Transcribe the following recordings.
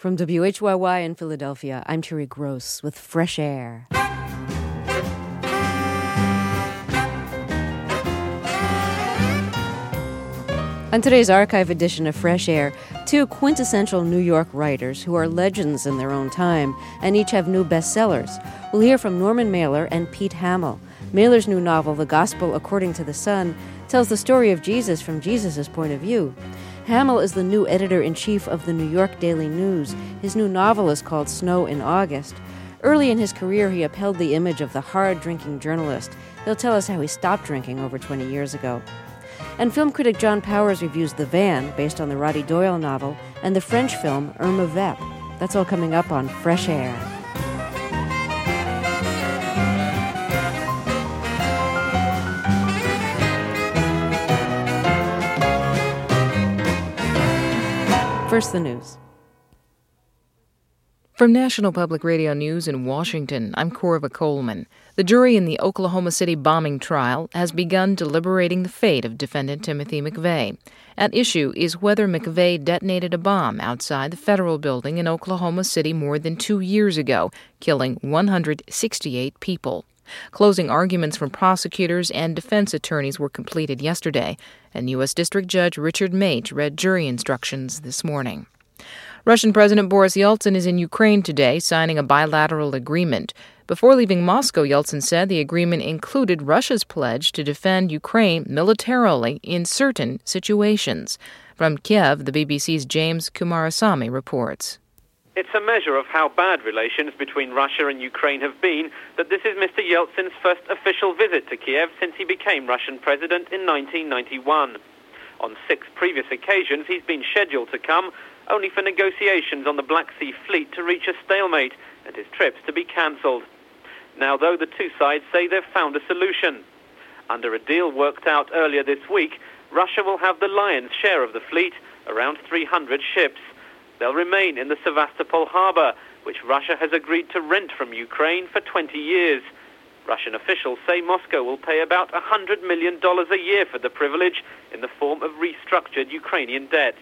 From WHYY in Philadelphia, I'm Terry Gross with Fresh Air. On today's archive edition of Fresh Air, two quintessential New York writers who are legends in their own time and each have new bestsellers. We'll hear from Norman Mailer and Pete Hamill. Mailer's new novel, The Gospel According to the Sun, tells the story of Jesus from Jesus' point of view. Hamill is the new editor-in-chief of the New York Daily News. His new novel is called Snow in August. Early in his career, he upheld the image of the hard-drinking journalist. He'll tell us how he stopped drinking over 20 years ago. And film critic John Powers reviews The Van, based on the Roddy Doyle novel, and the French film Irma Vep. That's all coming up on Fresh Air. First, the news. From National Public Radio News in Washington, I'm Corva Coleman. The jury in the Oklahoma City bombing trial has begun deliberating the fate of defendant Timothy McVeigh. At issue is whether McVeigh detonated a bomb outside the federal building in Oklahoma City more than 2 years ago, killing 168 people. Closing arguments from prosecutors and defense attorneys were completed yesterday, and U.S. District Judge Richard Mage read jury instructions this morning. Russian President Boris Yeltsin is in Ukraine today, signing a bilateral agreement. Before leaving Moscow, Yeltsin said the agreement included Russia's pledge to defend Ukraine militarily in certain situations. From Kiev, the BBC's James Kumarasamy reports. It's a measure of how bad relations between Russia and Ukraine have been that this is Mr. Yeltsin's first official visit to Kiev since he became Russian president in 1991. On 6 previous occasions, he's been scheduled to come, only for negotiations on the Black Sea Fleet to reach a stalemate and his trips to be cancelled. Now, though, the two sides say they've found a solution. Under a deal worked out earlier this week, Russia will have the lion's share of the fleet, around 300 ships. They'll remain in the Sevastopol harbor, which Russia has agreed to rent from Ukraine for 20 years. Russian officials say Moscow will pay about $100 million a year for the privilege in the form of restructured Ukrainian debts.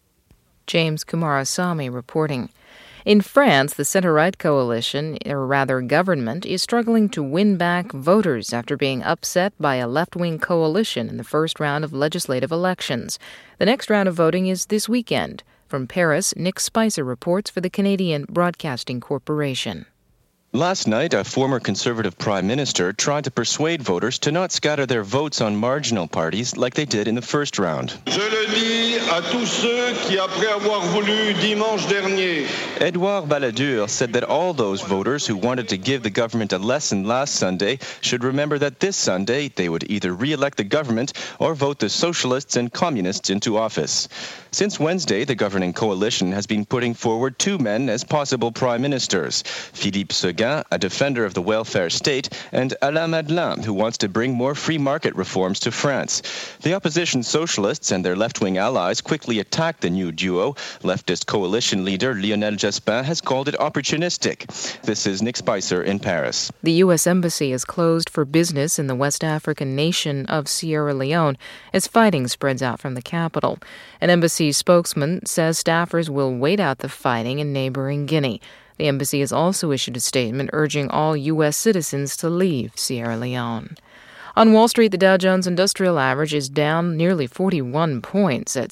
James Kumarasamy reporting. In France, the center-right coalition, or rather government, is struggling to win back voters after being upset by a left-wing coalition in the first round of legislative elections. The next round of voting is this weekend. From Paris, Nick Spicer reports for the Canadian Broadcasting Corporation. Last night, a former Conservative Prime Minister tried to persuade voters to not scatter their votes on marginal parties like they did in the first round. Je le dis à tous ceux qui, après avoir voulu dimanche dernier. Edouard Balladur said that all those voters who wanted to give the government a lesson last Sunday should remember that this Sunday they would either re-elect the government or vote the socialists and communists into office. Since Wednesday, the governing coalition has been putting forward 2 men as possible prime ministers: Philippe Seguin, a defender of the welfare state, and Alain Madelin, who wants to bring more free market reforms to France. The opposition socialists and their left-wing allies quickly attacked the new duo. Leftist coalition leader Lionel Jospin has called it opportunistic. This is Nick Spicer in Paris. The U.S. Embassy is closed for business in the West African nation of Sierra Leone as fighting spreads out from the capital. An embassy spokesman says staffers will wait out the fighting in neighboring Guinea. The embassy has also issued a statement urging all U.S. citizens to leave Sierra Leone. On Wall Street, the Dow Jones Industrial Average is down nearly 41 points at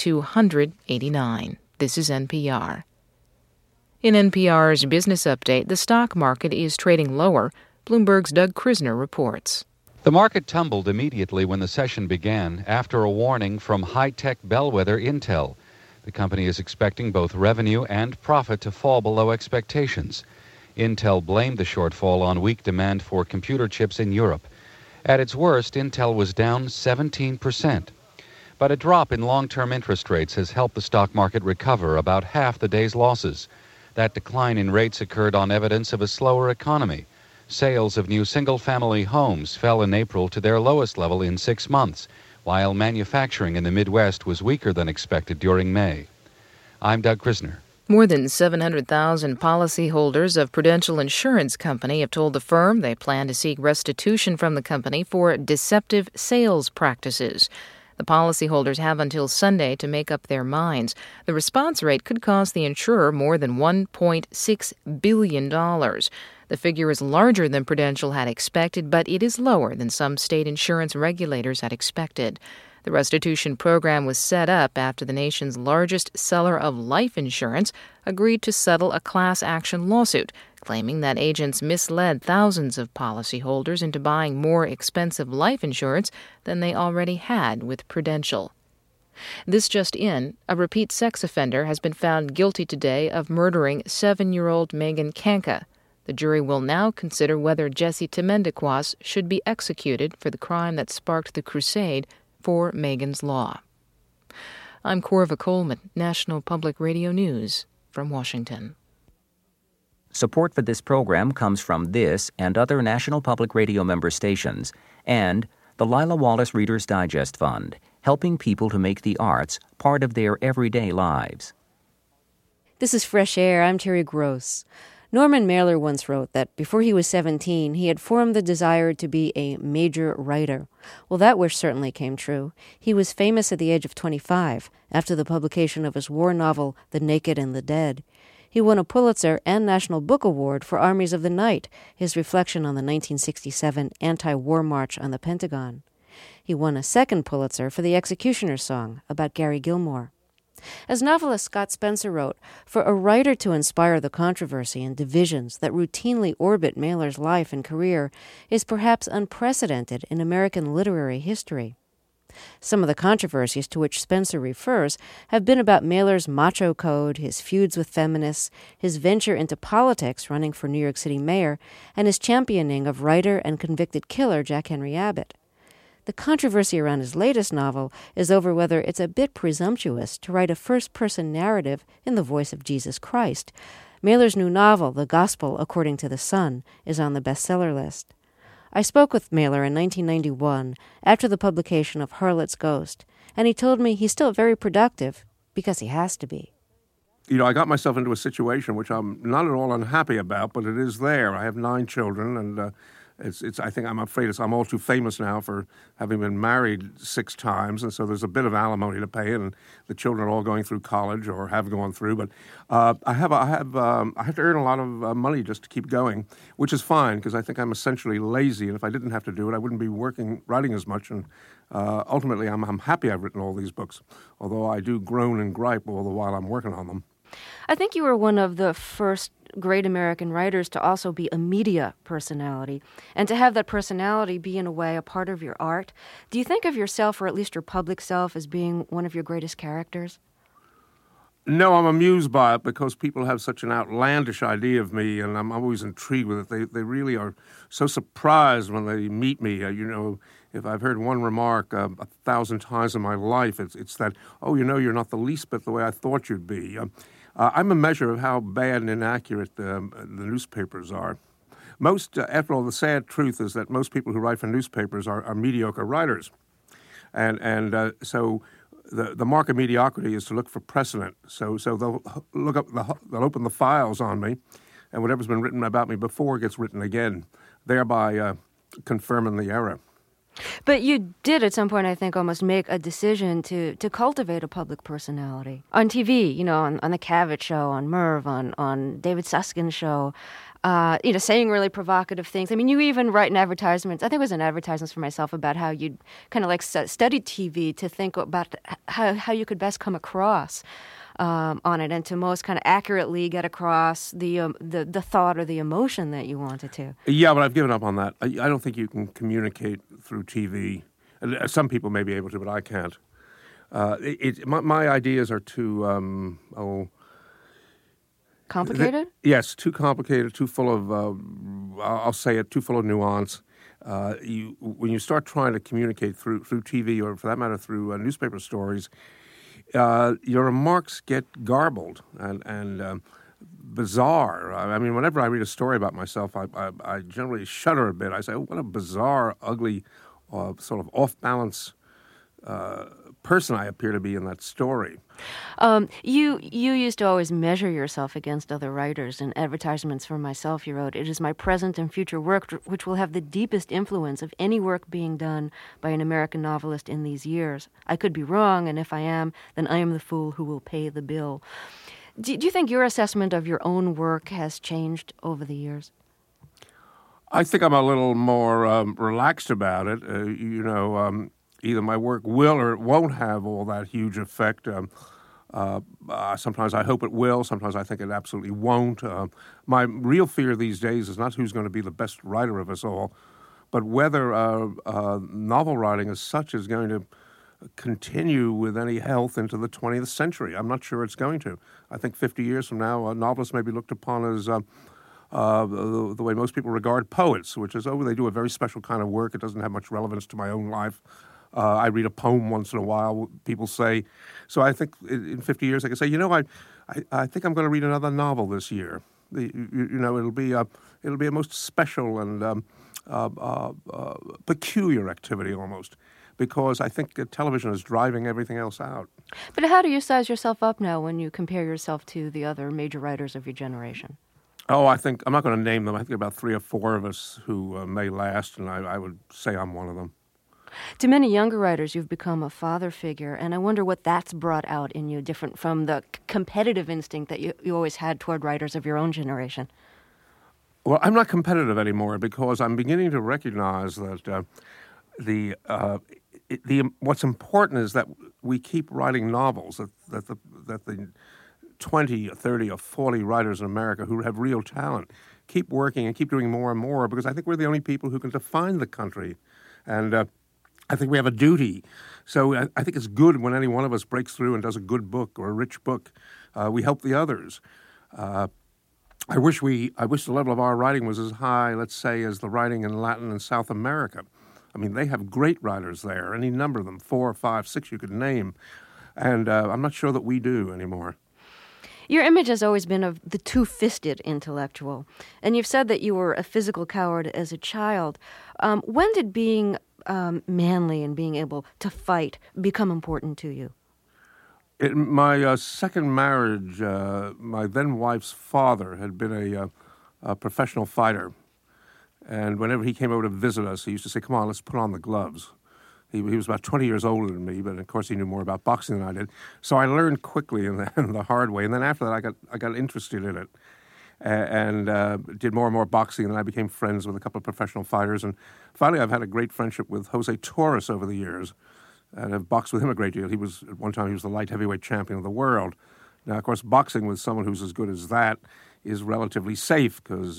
7,289. This is NPR. In NPR's Business Update, the stock market is trading lower. Bloomberg's Doug Krisner reports. The market tumbled immediately when the session began after a warning from high-tech bellwether Intel. The company is expecting both revenue and profit to fall below expectations. Intel blamed the shortfall on weak demand for computer chips in Europe. At its worst, Intel was down 17%. But a drop in long-term interest rates has helped the stock market recover about half the day's losses. That decline in rates occurred on evidence of a slower economy. Sales of new single-family homes fell in April to their lowest level in 6 months, while manufacturing in the Midwest was weaker than expected during May. I'm Doug Krisner. More than 700,000 policyholders of Prudential Insurance Company have told the firm they plan to seek restitution from the company for deceptive sales practices. The policyholders have until Sunday to make up their minds. The response rate could cost the insurer more than $1.6 billion. The figure is larger than Prudential had expected, but it is lower than some state insurance regulators had expected. The restitution program was set up after the nation's largest seller of life insurance agreed to settle a class action lawsuit, claiming that agents misled thousands of policyholders into buying more expensive life insurance than they already had with Prudential. This just in, a repeat sex offender has been found guilty today of murdering 7-year-old Megan Kanka. The jury will now consider whether Jesse Temendekwas should be executed for the crime that sparked the crusade for Megan's Law. I'm Corva Coleman, National Public Radio News from Washington. Support for this program comes from this and other National Public Radio member stations and the Lila Wallace Reader's Digest Fund, helping people to make the arts part of their everyday lives. This is Fresh Air. I'm Terry Gross. Norman Mailer once wrote that before he was 17, he had formed the desire to be a major writer. Well, that wish certainly came true. He was famous at the age of 25, after the publication of his war novel, The Naked and the Dead. He won a Pulitzer and National Book Award for Armies of the Night, his reflection on the 1967 anti-war march on the Pentagon. He won a second Pulitzer for The Executioner's Song, about Gary Gilmore. As novelist Scott Spencer wrote, for a writer to inspire the controversy and divisions that routinely orbit Mailer's life and career is perhaps unprecedented in American literary history. Some of the controversies to which Spencer refers have been about Mailer's macho code, his feuds with feminists, his venture into politics running for New York City mayor, and his championing of writer and convicted killer Jack Henry Abbott. The controversy around his latest novel is over whether it's a bit presumptuous to write a first-person narrative in the voice of Jesus Christ. Mailer's new novel, The Gospel According to the Sun, is on the bestseller list. I spoke with Mailer in 1991 after the publication of Harlot's Ghost, and he told me he's still very productive because he has to be. You know, I got myself into a situation which I'm not at all unhappy about, but it is there. I have 9 children, and I think I'm afraid I'm all too famous now for having been married 6 times, and so there's a bit of alimony to pay, and the children are all going through college or have gone through. But I have to earn a lot of money just to keep going, which is fine because I think I'm essentially lazy, and if I didn't have to do it, I wouldn't be writing as much. And ultimately, I'm happy I've written all these books, although I do groan and gripe all the while I'm working on them. I think you were one of the first great American writers to also be a media personality, and to have that personality be, in a way, a part of your art. Do you think of yourself, or at least your public self, as being one of your greatest characters? No, I'm amused by it because people have such an outlandish idea of me, and I'm always intrigued with it. They really are so surprised when they meet me. If I've heard one remark 1,000 times in my life, it's that, you're not the least bit the way I thought you'd be. I'm a measure of how bad and inaccurate the newspapers are. After all, the sad truth is that most people who write for newspapers are mediocre writers. So the mark of mediocrity is to look for precedent. So they'll open the files on me, and whatever's been written about me before gets written again, thereby confirming the error. But you did at some point, I think, almost make a decision to cultivate a public personality. On TV, on the Cavett Show, on Merv, on David Suskin's show, saying really provocative things. I mean, you even write in advertisements. I think it was in advertisements for myself about how you'd kind of like studied TV to think about how you could best come across on it, and to most kind of accurately get across the thought or the emotion that you wanted to. Yeah, but I've given up on that. I don't think you can communicate through TV. Some people may be able to, but I can't. My ideas are too complicated? Yes, too complicated, too full of, too full of nuance. When you start trying to communicate through TV, or for that matter through newspaper stories, your remarks get garbled and bizarre. I mean, whenever I read a story about myself, I generally shudder a bit. I say, what a bizarre, ugly, sort of off-balance person I appear to be in that story. You used to always measure yourself against other writers. In Advertisements for Myself, you wrote, "It is my present and future work which will have the deepest influence of any work being done by an American novelist in these years. I could be wrong, and if I am, then I am the fool who will pay the bill." Do you think your assessment of your own work has changed over the years? I think I'm a little more relaxed about it. Either my work will or it won't have all that huge effect. Sometimes I hope it will. Sometimes I think it absolutely won't. My real fear these days is not who's going to be the best writer of us all, but whether novel writing as such is going to continue with any health into the 20th century. I'm not sure it's going to. I think 50 years from now, novelists may be looked upon as the way most people regard poets, which is, they do a very special kind of work. It doesn't have much relevance to my own life. I read a poem once in a while, people say. So I think in 50 years I can say, I think I'm going to read another novel this year. It'll be a most special and peculiar activity almost, because I think television is driving everything else out. But how do you size yourself up now when you compare yourself to the other major writers of your generation? I think, I'm not going to name them, I think about 3 or 4 of us who may last, and I would say I'm one of them. To many younger writers, you've become a father figure, and I wonder what that's brought out in you, different from the competitive instinct that you always had toward writers of your own generation. Well, I'm not competitive anymore because I'm beginning to recognize that what's important is that we keep writing novels, that the 20 or 30 or 40 writers in America who have real talent keep working and keep doing more and more, because I think we're the only people who can define the country. And I think we have a duty. So I think it's good when any one of us breaks through and does a good book or a rich book. We help the others. I wish the level of our writing was as high, let's say, as the writing in Latin and South America. I mean, they have great writers there, any number of them, 4, 5, 6 you could name. And I'm not sure that we do anymore. Your image has always been of the two-fisted intellectual, and you've said that you were a physical coward as a child. When did being manly and being able to fight become important to you? In my second marriage, my then wife's father had been a professional fighter, and whenever he came over to visit us, he used to say, "Come on, let's put on the gloves." He was about 20 years older than me, but of course he knew more about boxing than I did. So I learned quickly in the hard way, and then after that I got interested in it and did more and more boxing, and I became friends with a couple of professional fighters. And finally I've had a great friendship with Jose Torres over the years, and I've boxed with him a great deal. At one time he was the light heavyweight champion of the world. Now, of course, boxing with someone who's as good as that is relatively safe because,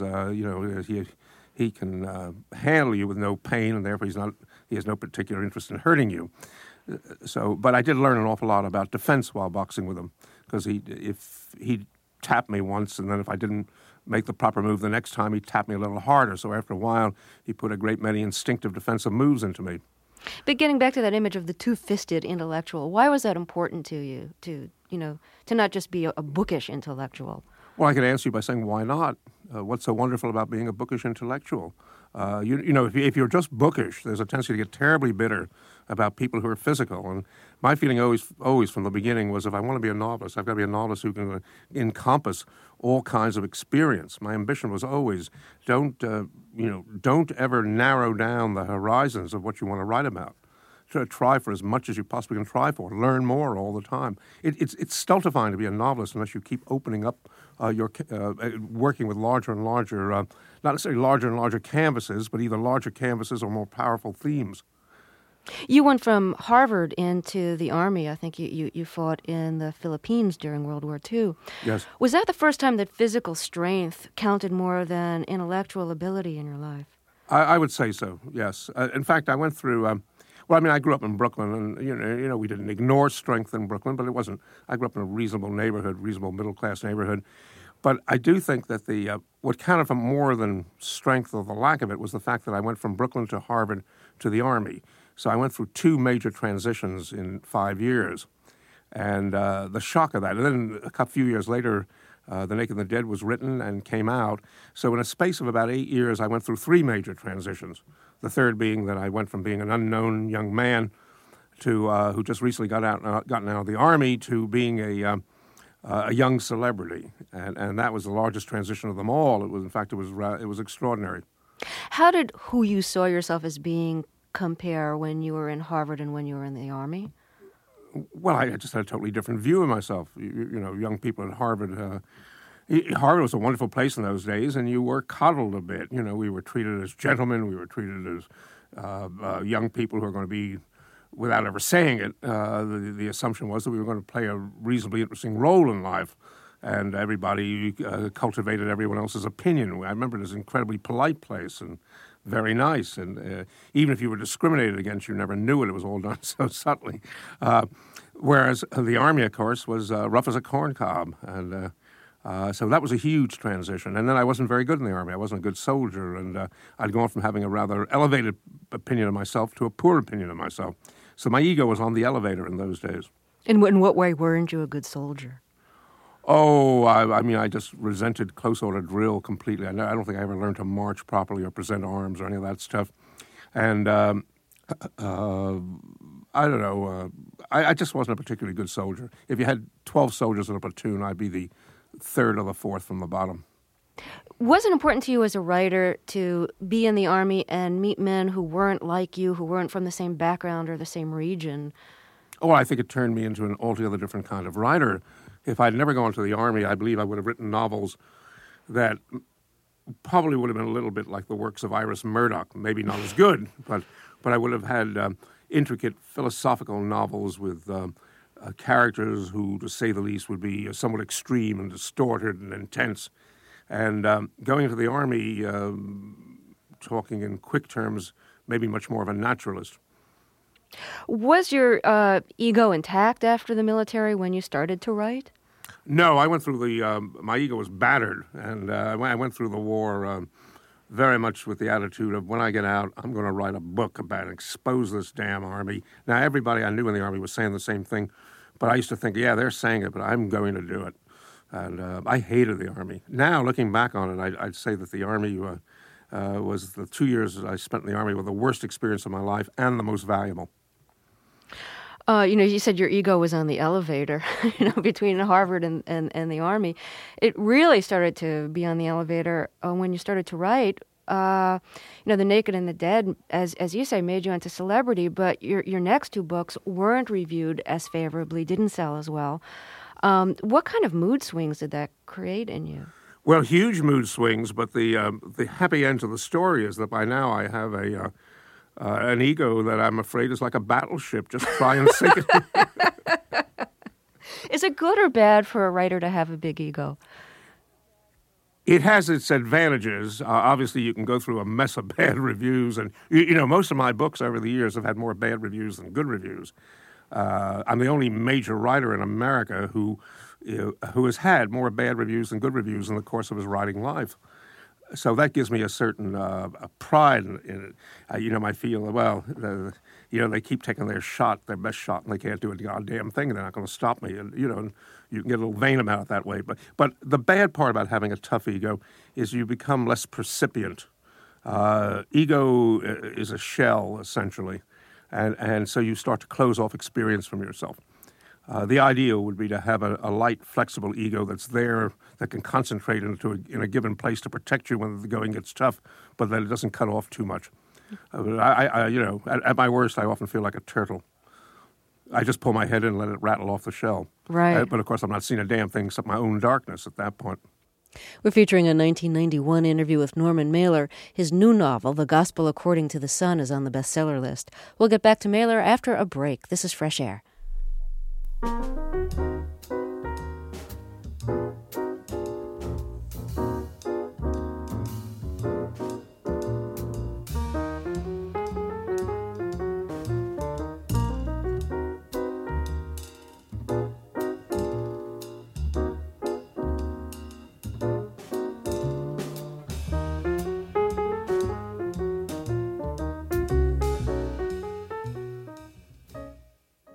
he can handle you with no pain, and therefore he has no particular interest in hurting you. But I did learn an awful lot about defense while boxing with him, because if he tapped me once, and then if I didn't make the proper move the next time, he'd tap me a little harder. So after a while, he put a great many instinctive defensive moves into me. But getting back to that image of the two-fisted intellectual, why was that important to you, to not just be a bookish intellectual? Well, I could answer you by saying, why not? What's so wonderful about being a bookish intellectual? If you're just bookish, there's a tendency to get terribly bitter about people who are physical. And my feeling always from the beginning was, if I want to be a novelist, I've got to be a novelist who can encompass all kinds of experience. My ambition was always, don't ever narrow down the horizons of what you want to write about. Try for as much as you possibly can try for. Learn more all the time. It's stultifying to be a novelist unless you keep opening up working with larger and larger, not necessarily larger and larger canvases, but either larger canvases or more powerful themes. You went from Harvard into the Army. I think you fought in the Philippines during World War II. Yes. Was that the first time that physical strength counted more than intellectual ability in your life? I would say so, yes. In fact, I went through... I grew up in Brooklyn, and we didn't ignore strength in Brooklyn, but it wasn't. I grew up in a reasonable neighborhood, reasonable middle-class neighborhood. But I do think that what counted for more than strength or the lack of it was the fact that I went from Brooklyn to Harvard to the Army. So I went through 2 major transitions in 5 years, and the shock of that. And then a few years later, The Naked and the Dead was written and came out. So in a space of about 8 years, I went through 3 major transitions. The third being that I went from being an unknown young man to who just recently gotten out of the Army to being a young celebrity, and that was the largest transition of them all. It was, in fact, it was extraordinary. How did who you saw yourself as being compare when you were in Harvard and when you were in the Army? Well, I just had a totally different view of myself. You know, young people at Harvard. Harvard was a wonderful place in those days, and you were coddled a bit. You know, we were treated as gentlemen. We were treated as young people who are going to be, without ever saying it, the assumption was that we were going to play a reasonably interesting role in life, and everybody cultivated everyone else's opinion. I remember it as an incredibly polite place and very nice, and even if you were discriminated against, you never knew it. It was all done so subtly. Whereas the Army, of course, was rough as a corncob, and so that was a huge transition. And then I wasn't very good in the Army. I wasn't a good soldier, and I'd gone from having a rather elevated opinion of myself to a poor opinion of myself. So my ego was on the elevator in those days. In what way weren't you a good soldier? Oh, I mean, I just resented close order drill completely. I don't think I ever learned to march properly or present arms or any of that stuff. And I don't know. I just wasn't a particularly good soldier. If you had 12 soldiers in a platoon, I'd be the third or the fourth from the bottom. Was it important to you as a writer to be in the Army and meet men who weren't like you, who weren't from the same background or the same region? Oh, I think it turned me into an altogether different kind of writer. If I'd never gone to the Army, I believe I would have written novels that probably would have been a little bit like the works of Iris Murdoch. Maybe not as good, but I would have had intricate philosophical novels with characters who, to say the least, would be somewhat extreme and distorted and intense. And going into the Army, talking in quick terms, maybe much more of a naturalist. Was your ego intact after the military when you started to write? No, I went through my ego was battered, and I went through the war very much with the attitude of, when I get out, I'm going to write a book about it, expose this damn Army. Now, everybody I knew in the Army was saying the same thing, but I used to think, yeah, they're saying it, but I'm going to do it. And I hated the Army. Now, looking back on it, I'd say that the Army was the 2 years that I spent in the Army were the worst experience of my life and the most valuable. You said your ego was on the elevator, between Harvard and the Army. It really started to be on the elevator when you started to write. The Naked and the Dead, as you say, made you into celebrity, but your next two books weren't reviewed as favorably, didn't sell as well. What kind of mood swings did that create in you? Well, huge mood swings, but the happy end to the story is that by now I have an ego that I'm afraid is like a battleship, just try and sink it. Is it good or bad for a writer to have a big ego? It has its advantages. Obviously, you can go through a mess of bad reviews, and most of my books over the years have had more bad reviews than good reviews. I'm the only major writer in America who has had more bad reviews than good reviews in the course of his writing life. So that gives me a certain pride in it. I feel, well, they keep taking their best shot, and they can't do a goddamn thing, and they're not going to stop me. And, and you can get a little vain about it that way. But the bad part about having a tough ego is you become less percipient. Ego is a shell, essentially. And so you start to close off experience from yourself. The ideal would be to have a light, flexible ego that's there, that can concentrate in a given place to protect you when the going gets tough, but that it doesn't cut off too much. At my worst, I often feel like a turtle. I just pull my head in and let it rattle off the shell. Right. But of course, I'm not seeing a damn thing except my own darkness at that point. We're featuring a 1991 interview with Norman Mailer. His new novel, The Gospel According to the Sun, is on the bestseller list. We'll get back to Mailer after a break. This is Fresh Air.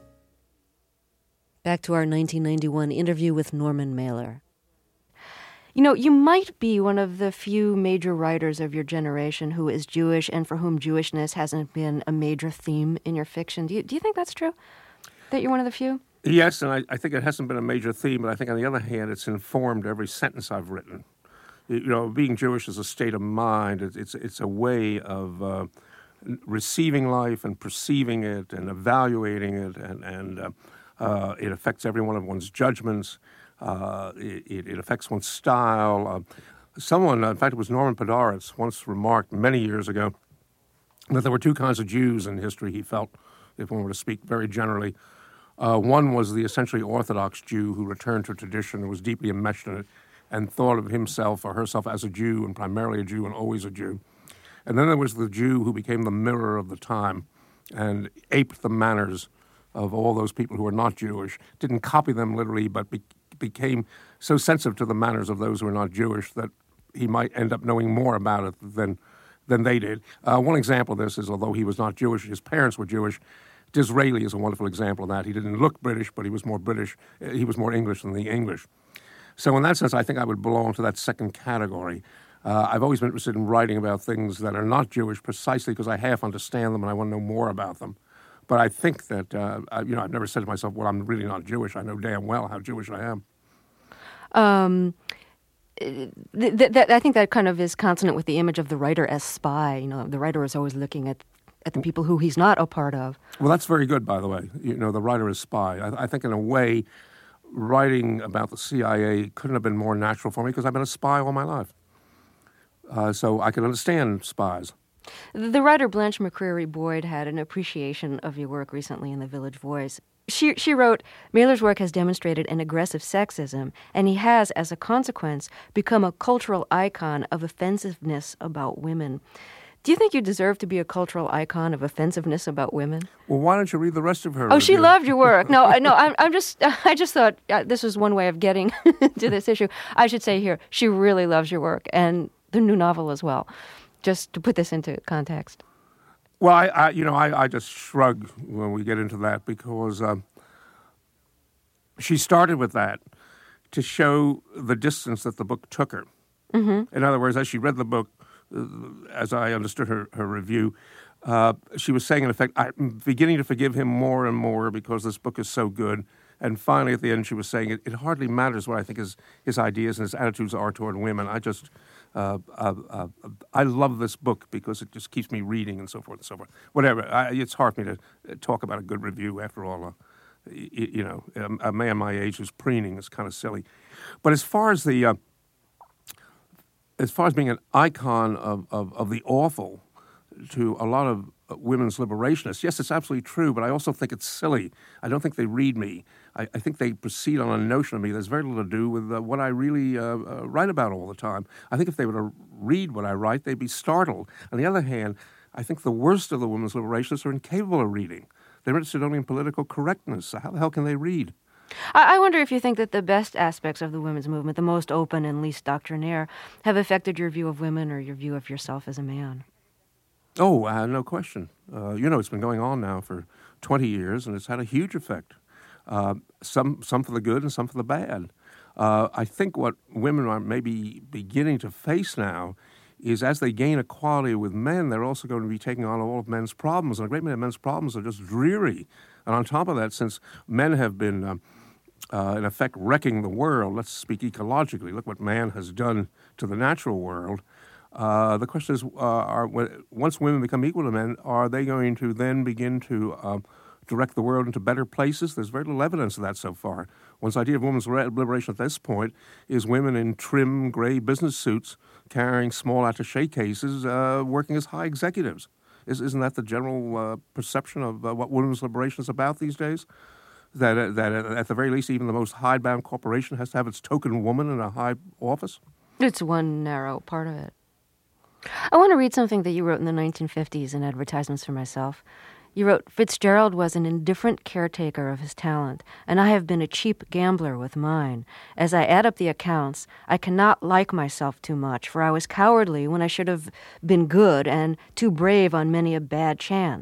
Back to our 1991 interview with Norman Mailer. You know, you might be one of the few major writers of your generation who is Jewish and for whom Jewishness hasn't been a major theme in your fiction. Do you think that's true? That you're one of the few? Yes, and I think it hasn't been a major theme, but I think on the other hand, it's informed every sentence I've written. You know, being Jewish is a state of mind. It's a way of receiving life and perceiving it and evaluating it, and it affects every one of one's judgments. It affects one's style. Someone, in fact, it was Norman Podhoretz, once remarked many years ago that there were two kinds of Jews in history, he felt, if one were to speak very generally. One was the essentially Orthodox Jew who returned to tradition and was deeply enmeshed in it and thought of himself or herself as a Jew and primarily a Jew and always a Jew. And then there was the Jew who became the mirror of the time and aped the manners of all those people who were not Jewish, didn't copy them literally, but became so sensitive to the manners of those who were not Jewish that he might end up knowing more about it than they did. One example of this is, although he was not Jewish, his parents were Jewish. Disraeli is a wonderful example of that. He didn't look British, but he was more British. He was more English than the English. So in that sense, I think I would belong to that second category. I've always been interested in writing about things that are not Jewish precisely because I half understand them and I want to know more about them. But I think that, I've never said to myself, well, I'm really not Jewish. I know damn well how Jewish I am. I think that kind of is consonant with the image of the writer as spy. You know, the writer is always looking at the people who he's not a part of. Well, that's very good, by the way. You know, the writer is spy. I think in a way, writing about the CIA couldn't have been more natural for me because I've been a spy all my life. So I can understand spies. The writer Blanche McCreary Boyd had an appreciation of your work recently in The Village Voice. She wrote, Mailer's work has demonstrated an aggressive sexism, and he has, as a consequence, become a cultural icon of offensiveness about women. Do you think you deserve to be a cultural icon of offensiveness about women? Well, why don't you read the rest of her review? She loved your work. I just thought this was one way of getting to this issue. I should say here, she really loves your work, and the new novel as well. Just to put this into context. Well, I just shrug when we get into that because she started with that to show the distance that the book took her. Mm-hmm. In other words, as she read the book, as I understood her review, she was saying, in effect, I'm beginning to forgive him more and more because this book is so good. And finally, at the end, she was saying, it hardly matters what I think his ideas and his attitudes are toward women. I love this book because it just keeps me reading and so forth and so forth. Whatever. It's hard for me to talk about a good review. After all, a man my age who's preening is kind of silly. But as far as being an icon of the awful to a lot of women's liberationists, yes, it's absolutely true, but I also think it's silly. I don't think they read me. I think they proceed on a notion of me that's very little to do with what I really write about all the time. I think if they were to read what I write, they'd be startled. On the other hand, I think the worst of the women's liberationists are incapable of reading. They're interested only in political correctness. So how the hell can they read? I wonder if you think that the best aspects of the women's movement, the most open and least doctrinaire, have affected your view of women or your view of yourself as a man. Oh, no question. It's been going on now for 20 years, and it's had a huge effect. Some for the good and some for the bad. I think what women are maybe beginning to face now is as they gain equality with men, they're also going to be taking on all of men's problems. And a great many of men's problems are just dreary. And on top of that, since men have been, in effect, wrecking the world, let's speak ecologically, look what man has done to the natural world. The question is, once women become equal to men, are they going to then begin to direct the world into better places? There's very little evidence of that so far. One's idea of women's liberation at this point is women in trim, gray business suits carrying small attaché cases working as high executives. Isn't that the general perception of what women's liberation is about these days? That at the very least, even the most hidebound corporation has to have its token woman in a high office? It's one narrow part of it. I want to read something that you wrote in the 1950s in Advertisements for Myself. You wrote, Fitzgerald was an indifferent caretaker of his talent, and I have been a cheap gambler with mine. As I add up the accounts, I cannot like myself too much, for I was cowardly when I should have been good and too brave on many a bad chance.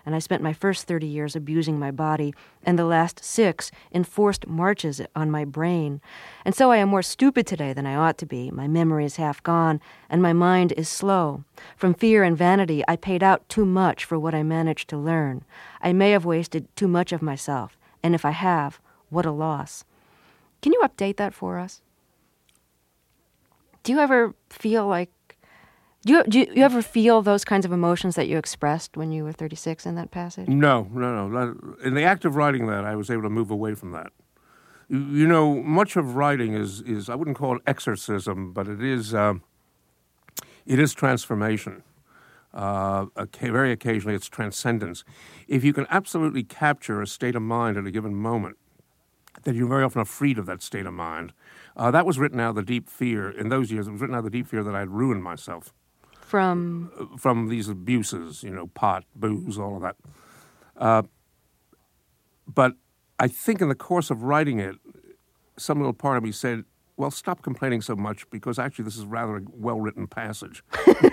and I spent my first 30 years abusing my body, and the last 6 in forced marches on my brain. And so I am more stupid today than I ought to be. My memory is half gone, and my mind is slow. From fear and vanity, I paid out too much for what I managed to learn. I may have wasted too much of myself, and if I have, what a loss. Can you update that for us? Do you ever feel like, do you ever feel those kinds of emotions that you expressed when you were 36 in that passage? No. In the act of writing that, I was able to move away from that. You know, much of writing is I wouldn't call it exorcism, but it is transformation. Very occasionally, it's transcendence. If you can absolutely capture a state of mind at a given moment, then you very often are freed of that state of mind. That was written out of the deep fear. In those years, it was written out of the deep fear that I had ruined myself. From these abuses, you know, pot, booze, all of that. But I think in the course of writing it, some little part of me said, well, stop complaining so much, because actually this is rather a well-written passage.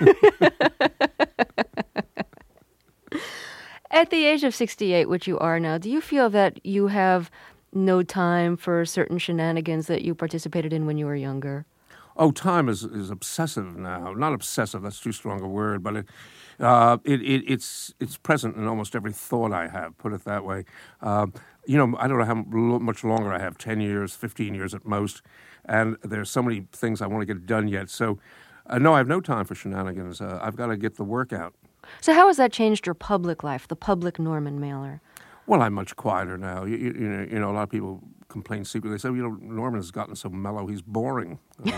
At the age of 68, which you are now, do you feel that you have no time for certain shenanigans that you participated in when you were younger? Oh, time is obsessive now. Not obsessive, that's too strong a word, but it's present in almost every thought I have, put it that way. You know, I don't know how much longer I have, 10 years, 15 years at most, and there's so many things I want to get done yet. So, no, I have no time for shenanigans. I've got to get the work out. So how has that changed your public life, the public Norman Mailer? Well, I'm much quieter now. You know, a lot of people complain secretly. They say, you know, Norman has gotten so mellow, he's boring.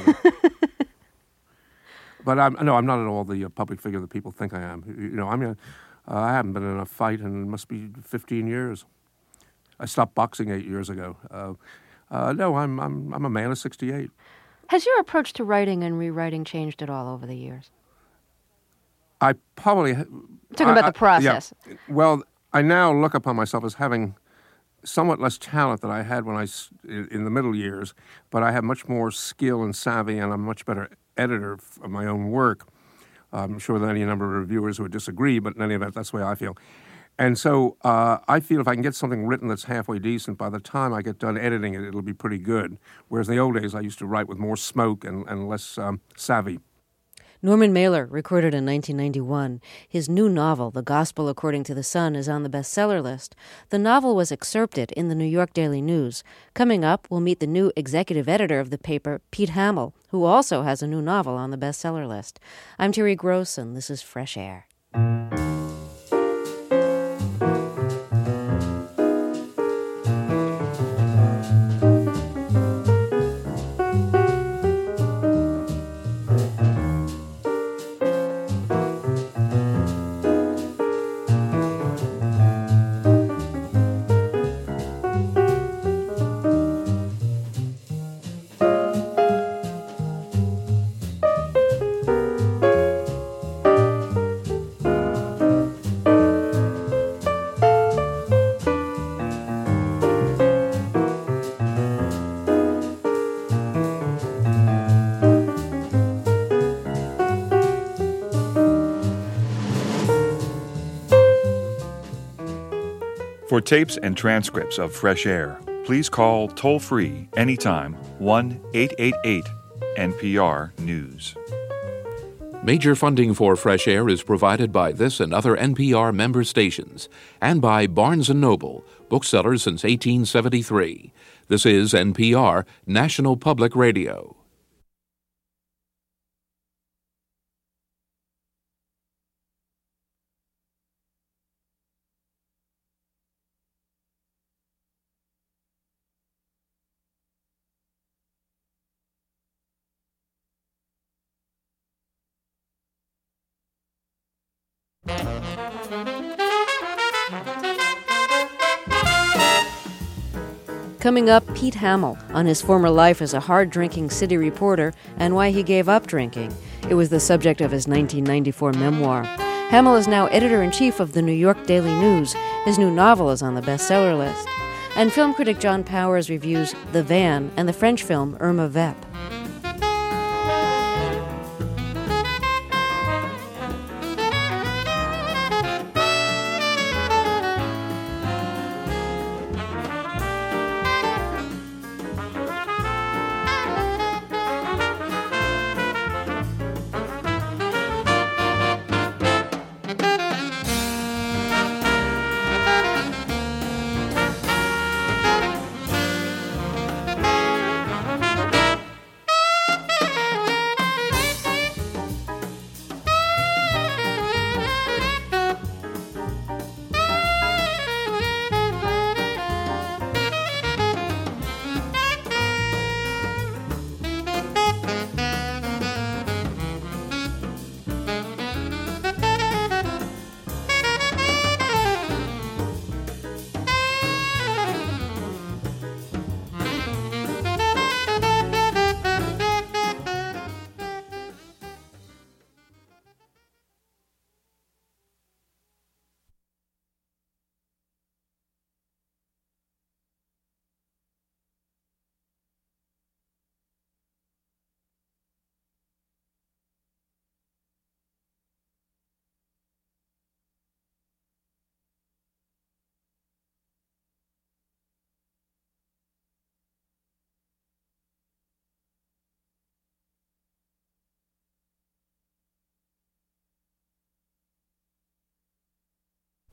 But I'm not at all the public figure that people think I am. You know, I haven't been in a fight in, it must be 15 years. I stopped boxing 8 years ago. No, I'm a man of 68. Has your approach to writing and rewriting changed at all over the years? I probably... Talking about the process. Yeah. Well, I now look upon myself as having somewhat less talent than I had when in the middle years, but I have much more skill and savvy, and I'm a much better editor of my own work. I'm sure that any number of reviewers would disagree, but in any event, that's the way I feel. And so I feel if I can get something written that's halfway decent, by the time I get done editing it, it'll be pretty good. Whereas in the old days, I used to write with more smoke and less savvy. Norman Mailer recorded in 1991. His new novel, The Gospel According to the Sun, is on the bestseller list. The novel was excerpted in the New York Daily News. Coming up, we'll meet the new executive editor of the paper, Pete Hamill, who also has a new novel on the bestseller list. I'm Terry Gross, and this is Fresh Air. For tapes and transcripts of Fresh Air, please call toll-free anytime 1-888-NPR-NEWS. Major funding for Fresh Air is provided by this and other NPR member stations and by Barnes & Noble, booksellers since 1873. This is NPR, National Public Radio. Coming up, Pete Hamill on his former life as a hard-drinking city reporter and why he gave up drinking. It was the subject of his 1994 memoir. Hamill is now editor-in-chief of the New York Daily News. His new novel is on the bestseller list. And film critic John Powers reviews The Van and the French film Irma Vep.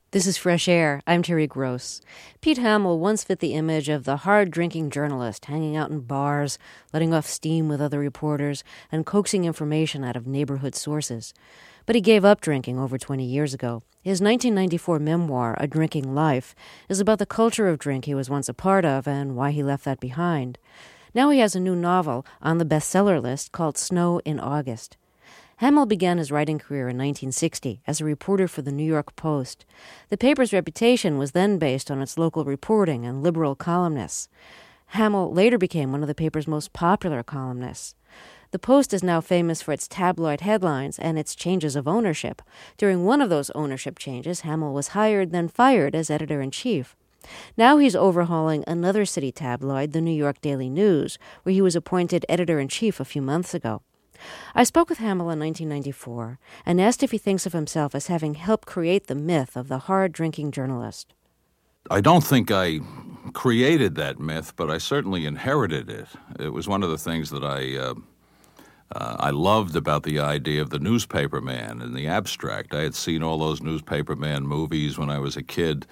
This is Fresh Air. I'm Terry Gross. Pete Hamill once fit the image of the hard-drinking journalist hanging out in bars, letting off steam with other reporters, and coaxing information out of neighborhood sources. But he gave up drinking over 20 years ago. His 1994 memoir, A Drinking Life, is about the culture of drink he was once a part of and why he left that behind. Now he has a new novel on the bestseller list called Snow in August. Hamill began his writing career in 1960 as a reporter for the New York Post. The paper's reputation was then based on its local reporting and liberal columnists. Hamill later became one of the paper's most popular columnists. The Post is now famous for its tabloid headlines and its changes of ownership. During one of those ownership changes, Hamill was hired, then fired as editor-in-chief. Now he's overhauling another city tabloid, the New York Daily News, where he was appointed editor-in-chief a few months ago. I spoke with Hamill in 1994 and asked if he thinks of himself as having helped create the myth of the hard-drinking journalist. I don't think I created that myth, but I certainly inherited it. It was one of the things that I loved about the idea of the newspaper man in the abstract. I had seen all those newspaper man movies when I was a kid.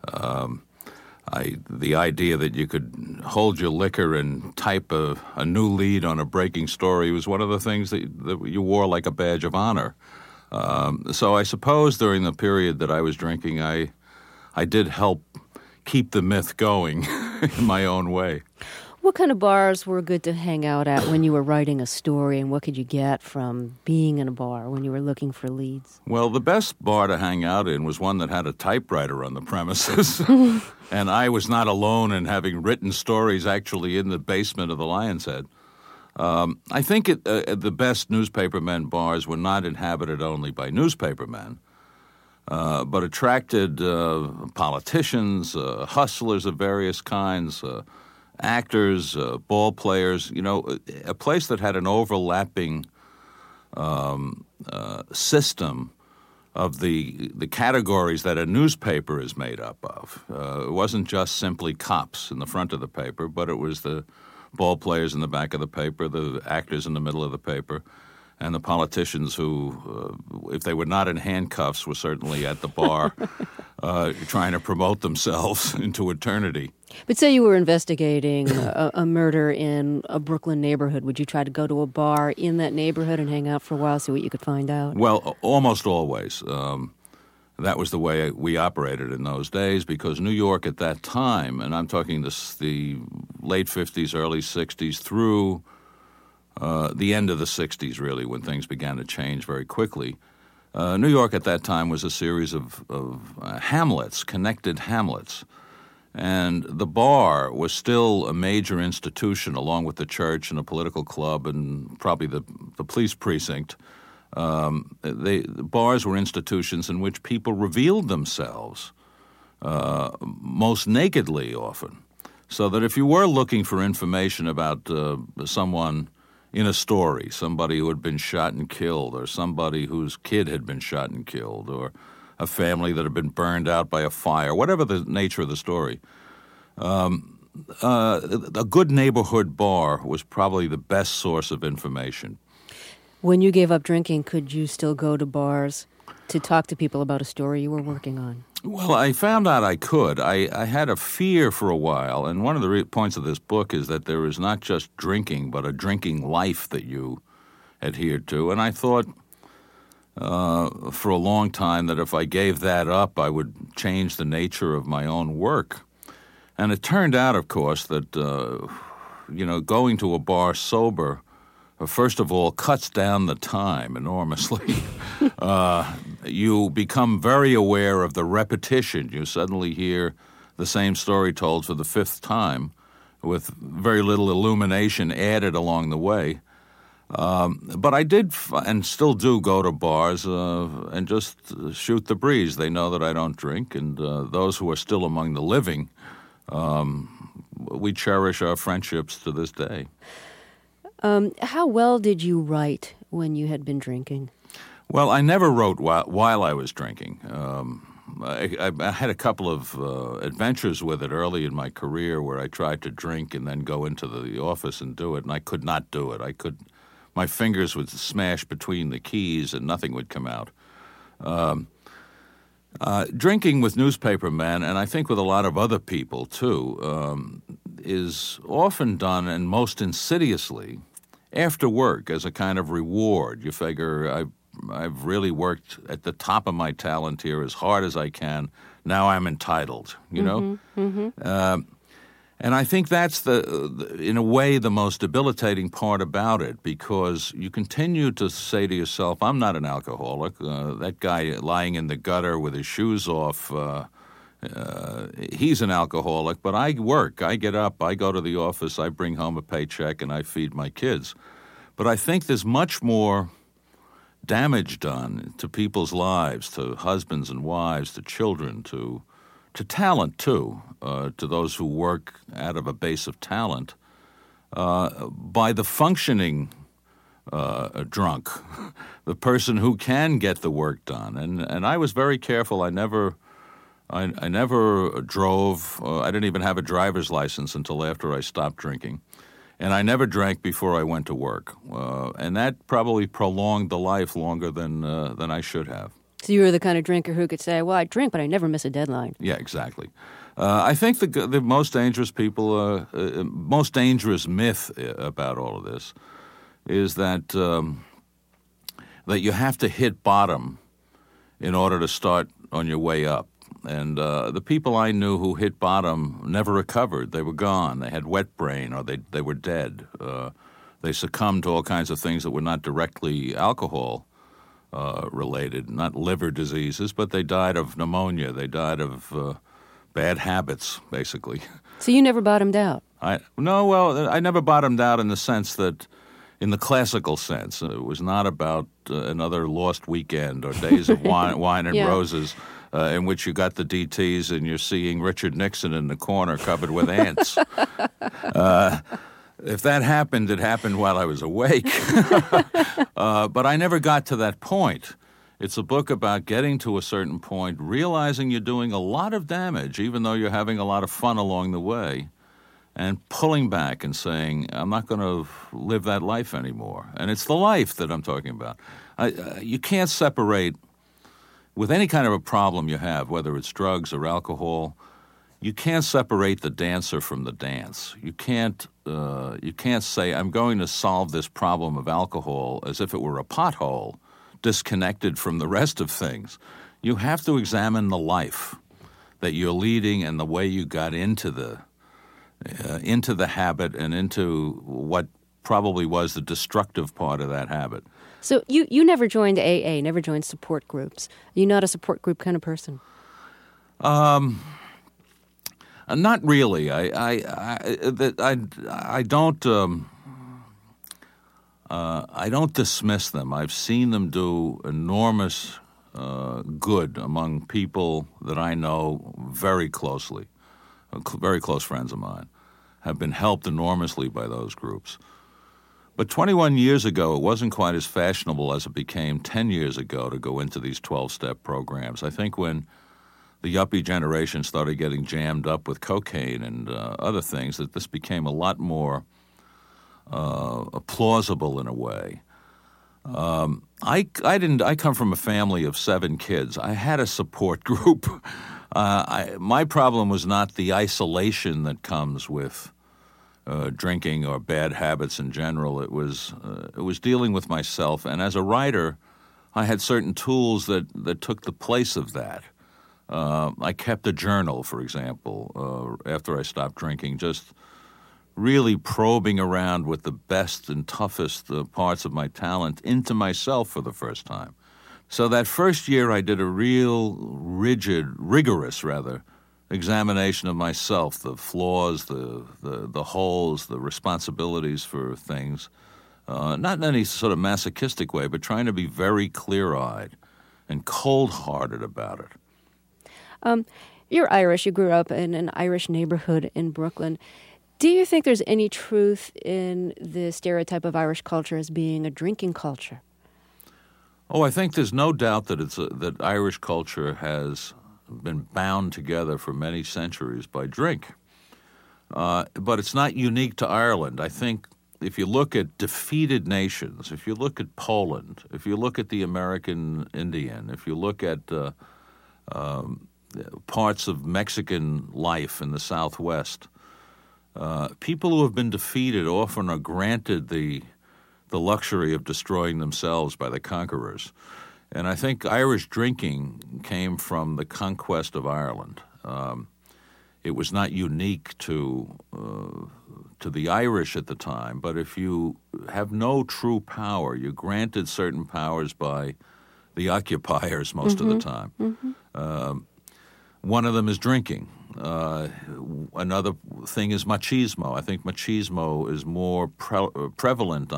The idea that you could hold your liquor and type a new lead on a breaking story was one of the things that you wore like a badge of honor. So I suppose during the period that I was drinking, I did help keep the myth going in my own way. What kind of bars were good to hang out at when you were writing a story, and what could you get from being in a bar when you were looking for leads? Well, the best bar to hang out in was one that had a typewriter on the premises. And I was not alone in having written stories actually in the basement of the Lion's Head. I think the best newspapermen bars were not inhabited only by newspapermen, but attracted politicians, hustlers of various kinds, actors, ball players, a place that had an overlapping system of the categories that a newspaper is made up of. It wasn't just simply cops in the front of the paper, but it was the ball players in the back of the paper, the actors in the middle of the paper, and the politicians who, if they were not in handcuffs, were certainly at the bar trying to promote themselves into eternity. But say you were investigating a murder in a Brooklyn neighborhood. Would you try to go to a bar in that neighborhood and hang out for a while, see what you could find out? Well, almost always. That was the way we operated in those days, because New York at that time, and I'm talking the late 50s, early 60s, through the end of the 60s, really, when things began to change very quickly. New York at that time was a series of hamlets, connected hamlets. And the bar was still a major institution, along with the church and a political club and probably the police precinct. The bars were institutions in which people revealed themselves, most nakedly often. So that if you were looking for information about someone in a story, somebody who had been shot and killed, or somebody whose kid had been shot and killed, or a family that had been burned out by a fire, whatever the nature of the story, a good neighborhood bar was probably the best source of information. When you gave up drinking, could you still go to bars to talk to people about a story you were working on? Well, I found out I could. I had a fear for a while, and one of the points of this book is that there is not just drinking, but a drinking life that you adhered to. And I thought for a long time that if I gave that up, I would change the nature of my own work. And it turned out, of course, that, going to a bar sober, first of all, cuts down the time enormously. You become very aware of the repetition. You suddenly hear the same story told for the fifth time with very little illumination added along the way. But I did and still do go to bars and just shoot the breeze. They know that I don't drink, and those who are still among the living, we cherish our friendships to this day. How well did you write when you had been drinking? Well, I never wrote while I was drinking. I had a couple of adventures with it early in my career where I tried to drink and then go into the office and do it, and I could not do it. My fingers would smash between the keys and nothing would come out. Drinking with newspaper men, and I think with a lot of other people too, is often done, and most insidiously, after work as a kind of reward. You figure, I've really worked at the top of my talent here as hard as I can. Now I'm entitled, you know? And I think that's, in a way, the most debilitating part about it, because you continue to say to yourself, I'm not an alcoholic. That guy lying in the gutter with his shoes off, he's an alcoholic. But I work. I get up. I go to the office. I bring home a paycheck, and I feed my kids. But I think there's much more damage done to people's lives, to husbands and wives, to children, to talent, too, to those who work out of a base of talent, by the functioning drunk, the person who can get the work done. And I was very careful. I never drove. I didn't even have a driver's license until after I stopped drinking. And I never drank before I went to work. And that probably prolonged the life longer than I should have. So you were the kind of drinker who could say, well, I drink, but I never miss a deadline. Yeah, exactly. I think the most dangerous most dangerous myth about all of this is that you have to hit bottom in order to start on your way up. And the people I knew who hit bottom never recovered. They were gone. They had wet brain, or they were dead. They succumbed to all kinds of things that were not directly alcohol related, not liver diseases, but they died of pneumonia. They died of bad habits, basically. So you never bottomed out? I never bottomed out in the sense that, in the classical sense, it was not about another lost weekend or days of wine and roses in which you got the DTs and you're seeing Richard Nixon in the corner covered with ants. If that happened, it happened while I was awake. But I never got to that point. It's a book about getting to a certain point, realizing you're doing a lot of damage, even though you're having a lot of fun along the way, and pulling back and saying, I'm not going to live that life anymore. And it's the life that I'm talking about. You can't separate, with any kind of a problem you have, whether it's drugs or alcohol, you can't separate the dancer from the dance. You can't say, I'm going to solve this problem of alcohol as if it were a pothole, disconnected from the rest of things. You have to examine the life that you're leading and the way you got into the habit and into what probably was the destructive part of that habit. So you never joined AA, never joined support groups. Are you not a support group kind of person? Not really. I don't dismiss them. I've seen them do enormous good among people that I know very closely. Very close friends of mine have been helped enormously by those groups. But 21 years ago, it wasn't quite as fashionable as it became 10 years ago to go into these 12-step programs. I think when the yuppie generation started getting jammed up with cocaine and other things, that this became a lot more plausible in a way. I come from a family of 7 kids. I had a support group. My problem was not the isolation that comes with drinking or bad habits in general. It was dealing with myself, and as a writer, I had certain tools that took the place of that. I kept a journal, for example, after I stopped drinking, just really probing around with the best and toughest parts of my talent into myself for the first time. So that first year I did a real rigorous examination of myself, the flaws, the holes, the responsibilities for things, not in any sort of masochistic way, but trying to be very clear-eyed and cold-hearted about it. You're Irish. You grew up in an Irish neighborhood in Brooklyn. Do you think there's any truth in the stereotype of Irish culture as being a drinking culture? Oh, I think there's no doubt that that Irish culture has been bound together for many centuries by drink. But it's not unique to Ireland. I think if you look at defeated nations, if you look at Poland, if you look at the American Indian, if you look at parts of Mexican life in the Southwest. People who have been defeated often are granted the luxury of destroying themselves by the conquerors. And I think Irish drinking came from the conquest of Ireland. It was not unique to the Irish at the time, but if you have no true power, you're granted certain powers by the occupiers most of the time. One of them is drinking. Another thing is machismo. I think machismo is more prevalent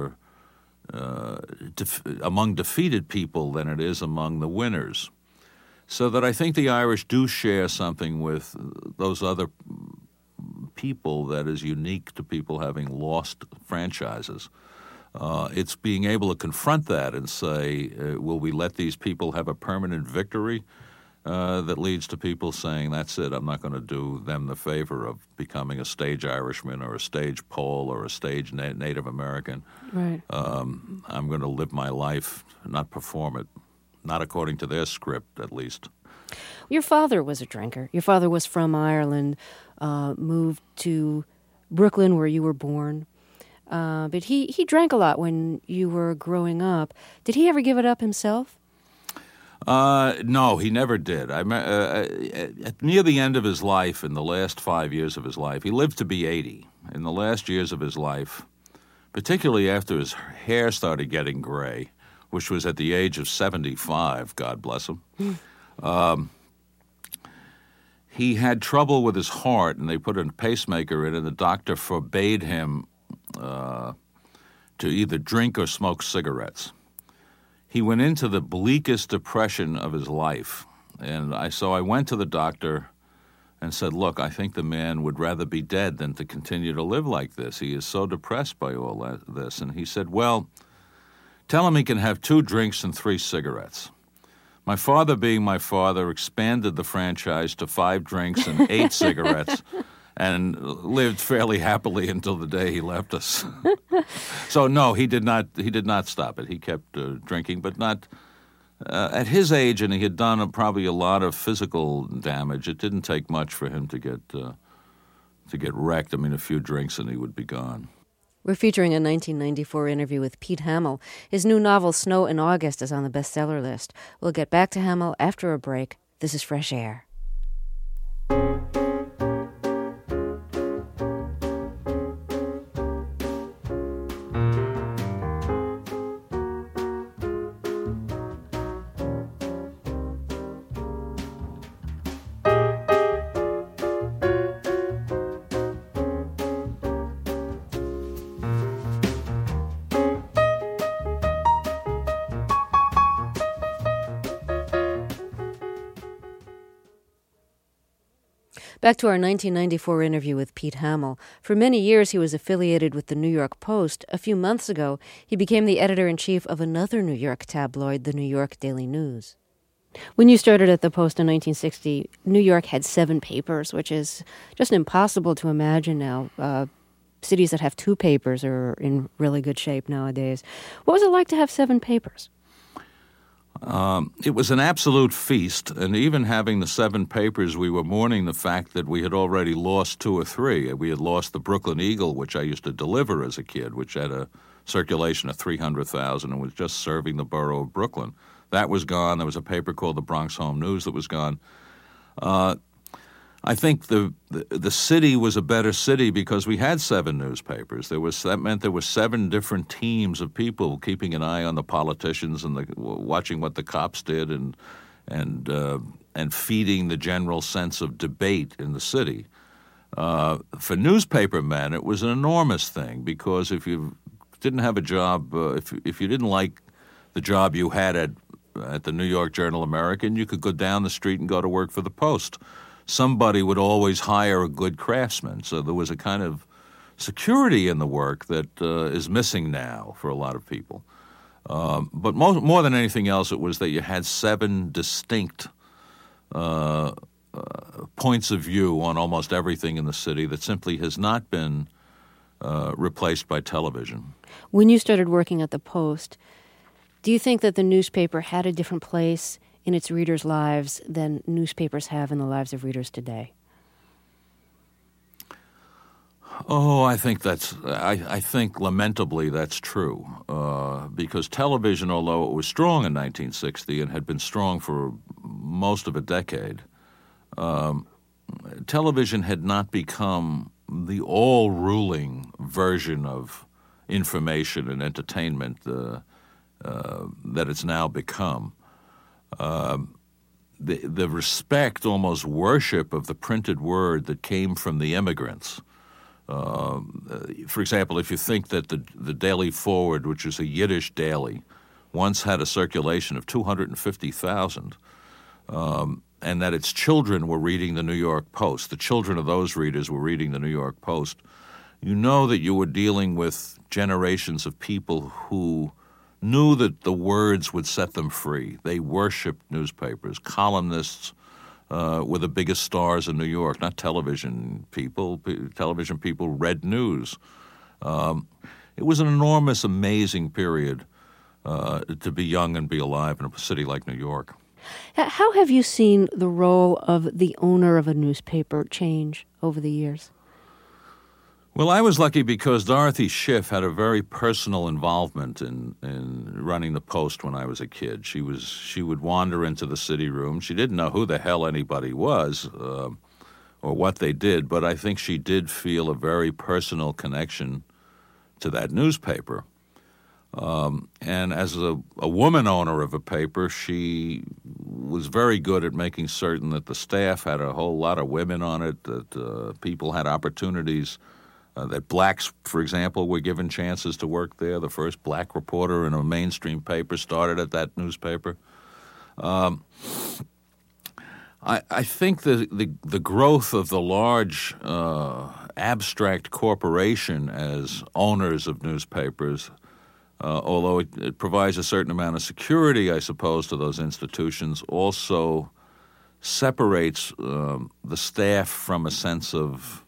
among defeated people than it is among the winners. So that I think the Irish do share something with those other people that is unique to people having lost franchises. It's being able to confront that and say, will we let these people have a permanent victory that leads to people saying, that's it, I'm not going to do them the favor of becoming a stage Irishman or a stage Pole or a stage Native American. Right. I'm going to live my life, not perform it. Not according to their script, at least. Your father was a drinker. Your father was from Ireland, moved to Brooklyn where you were born. But he drank a lot when you were growing up. Did he ever give it up himself? No, he never did. Near the end of his life, in the last 5 years of his life, he lived to be 80. In the last years of his life, particularly after his hair started getting gray, which was at the age of 75, God bless him. He had trouble with his heart, and they put a pacemaker in, and the doctor forbade him to either drink or smoke cigarettes. He went into the bleakest depression of his life, and so I went to the doctor and said, look, I think the man would rather be dead than to continue to live like this. He is so depressed by all this. And he said, well, tell him he can have 2 drinks and 3 cigarettes. My father, being my father, expanded the franchise to 5 drinks and 8 cigarettes and lived fairly happily until the day he left us. So, no, he did not stop it. He kept drinking, but not at his age, and he had done probably a lot of physical damage. It didn't take much for him to get wrecked. I mean, a few drinks and he would be gone. We're featuring a 1994 interview with Pete Hamill. His new novel, Snow in August, is on the bestseller list. We'll get back to Hamill after a break. This is Fresh Air. Back to our 1994 interview with Pete Hamill. For many years, he was affiliated with the New York Post. A few months ago, he became the editor-in-chief of another New York tabloid, the New York Daily News. When you started at the Post in 1960, New York had 7 papers, which is just impossible to imagine now. Cities that have 2 papers are in really good shape nowadays. What was it like to have 7 papers? It was an absolute feast, and even having the 7 papers, we were mourning the fact that we had already lost 2 or 3. We had lost the Brooklyn Eagle, which I used to deliver as a kid, which had a circulation of 300,000 and was just serving the borough of Brooklyn. That was gone. There was a paper called the Bronx Home News that was gone. I think the city was a better city because we had 7 newspapers. That meant there were 7 different teams of people keeping an eye on the politicians and watching what the cops did and feeding the general sense of debate in the city. For newspaper men, it was an enormous thing because if you didn't have a job, if you didn't like the job you had at the New York Journal-American, you could go down the street and go to work for the Post. Somebody would always hire a good craftsman. So there was a kind of security in the work that is missing now for a lot of people. But more than anything else, it was that you had 7 distinct points of view on almost everything in the city that simply has not been replaced by television. When you started working at the Post, do you think that the newspaper had a different place in its readers' lives than newspapers have in the lives of readers today? Oh, I think lamentably that's true, because television, although it was strong in 1960 and had been strong for most of a decade, television had not become the all-ruling version of information and entertainment that it's now become. The respect, almost worship of the printed word that came from the immigrants. For example, if you think that the Daily Forward, which is a Yiddish daily, once had a circulation of 250,000, and that its children were reading the New York Post, the children of those readers were reading the New York Post, you know that you were dealing with generations of people who knew that the words would set them free. They worshipped newspapers. Columnists were the biggest stars in New York, not television people. Television people read news. It was an enormous, amazing period to be young and be alive in a city like New York. How have you seen the role of the owner of a newspaper change over the years? Well, I was lucky because Dorothy Schiff had a very personal involvement in running the Post when I was a kid. She would wander into the city room. She didn't know who the hell anybody was or what they did, but I think she did feel a very personal connection to that newspaper. And as a woman owner of a paper, she was very good at making certain that the staff had a whole lot of women on it, that people had opportunities. That blacks, for example, were given chances to work there. The first black reporter in a mainstream paper started at that newspaper. I think the growth of the large abstract corporation as owners of newspapers, although it provides a certain amount of security, I suppose, to those institutions, also separates the staff from a sense of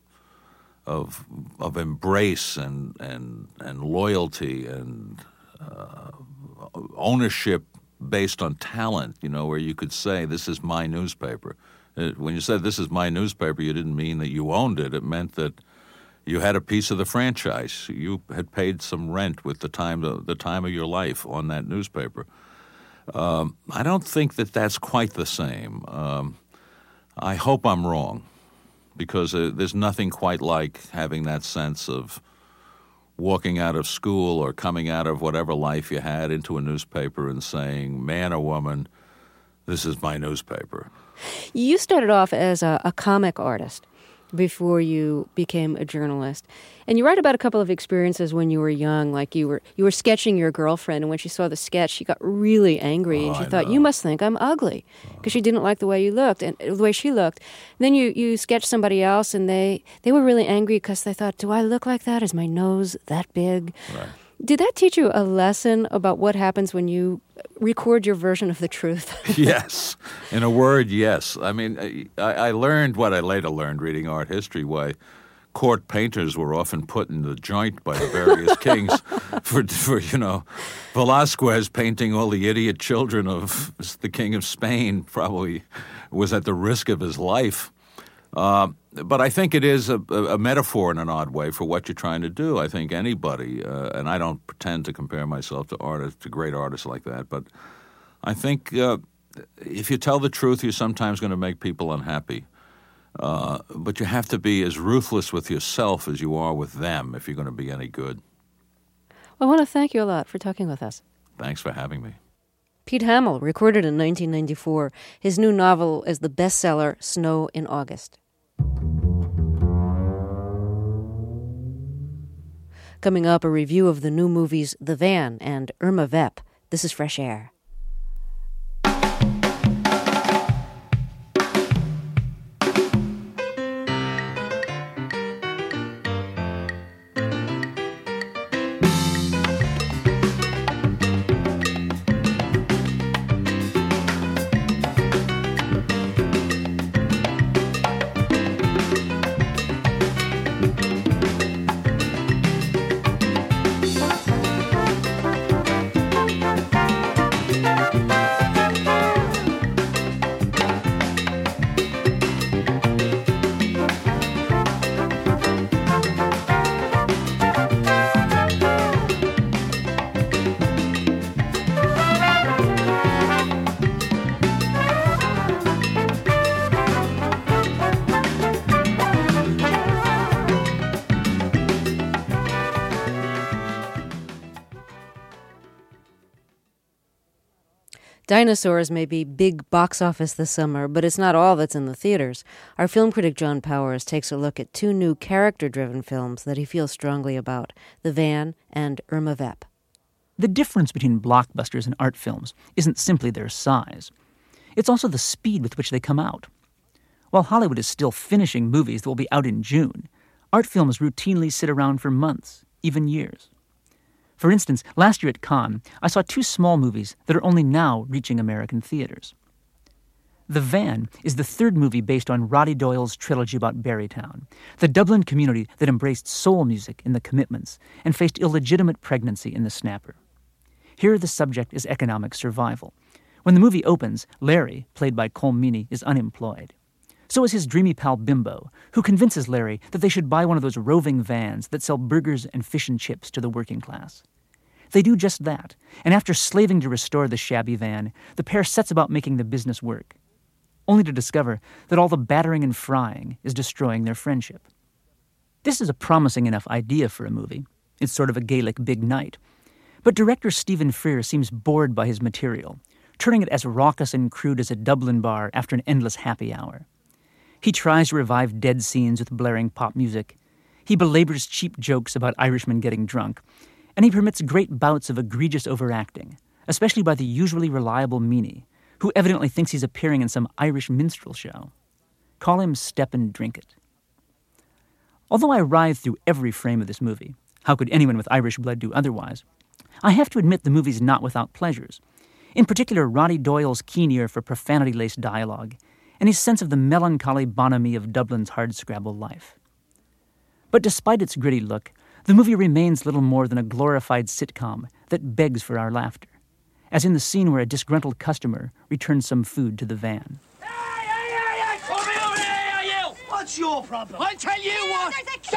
embrace and loyalty and ownership based on talent, where you could say, this is my newspaper. When you said this is my newspaper, you didn't mean that you owned it. It meant that you had a piece of the franchise. You had paid some rent with the time of your life on that newspaper. I don't think that that's quite the same. I hope I'm wrong, because there's nothing quite like having that sense of walking out of school or coming out of whatever life you had into a newspaper and saying, man or woman, this is my newspaper. You started off as a comic artist before you became a journalist. And you write about a couple of experiences when you were young, like you were sketching your girlfriend, and when she saw the sketch, she got really angry, and she thought, you must think I'm ugly, because she didn't like the way you looked, and the way she looked. And then you sketched somebody else, and they were really angry because they thought, do I look like that? Is my nose that big? Right. Did that teach you a lesson about what happens when you record your version of the truth? Yes. In a word, yes. I mean, I learned what I later learned reading art history, why court painters were often put in the joint by the various kings for Velázquez painting all the idiot children of the King of Spain probably was at the risk of his life. But I think it is a metaphor in an odd way for what you're trying to do. I think anybody, and I don't pretend to compare myself to great artists like that, but I think if you tell the truth, you're sometimes going to make people unhappy. But you have to be as ruthless with yourself as you are with them if you're going to be any good. Well, I want to thank you a lot for talking with us. Thanks for having me. Pete Hamill recorded in 1994. His new novel is the bestseller Snow in August. Coming up, a review of the new movies The Van and Irma Vep. This is Fresh Air. Dinosaurs may be big box office this summer, but it's not all that's in the theaters. Our film critic John Powers takes a look at two new character-driven films that he feels strongly about, The Van and Irma Vep. The difference between blockbusters and art films isn't simply their size. It's also the speed with which they come out. While Hollywood is still finishing movies that will be out in June, art films routinely sit around for months, even years. For instance, last year at Cannes, I saw two small movies that are only now reaching American theaters. The Van is the third movie based on Roddy Doyle's trilogy about Barrytown, the Dublin community that embraced soul music in The Commitments and faced illegitimate pregnancy in The Snapper. Here the subject is economic survival. When the movie opens, Larry, played by Colm Meaney, is unemployed. So is his dreamy pal Bimbo, who convinces Larry that they should buy one of those roving vans that sell burgers and fish and chips to the working class. They do just that, and after slaving to restore the shabby van, the pair sets about making the business work, only to discover that all the battering and frying is destroying their friendship. This is a promising enough idea for a movie. It's sort of a Gaelic big night. But director Stephen Frear seems bored by his material, turning it as raucous and crude as a Dublin bar after an endless happy hour. He tries to revive dead scenes with blaring pop music. He belabors cheap jokes about Irishmen getting drunk. And he permits great bouts of egregious overacting, especially by the usually reliable Meaney, who evidently thinks he's appearing in some Irish minstrel show. Call him Step and Drink It. Although I writhe through every frame of this movie, how could anyone with Irish blood do otherwise? I have to admit the movie's not without pleasures. In particular, Roddy Doyle's keen ear for profanity-laced dialogue, and his sense of the melancholy bonhomie of Dublin's hardscrabble life. But despite its gritty look, the movie remains little more than a glorified sitcom that begs for our laughter, as in the scene where a disgruntled customer returns some food to the van. Hey! Come over here, you! What's your problem? I'll tell you what!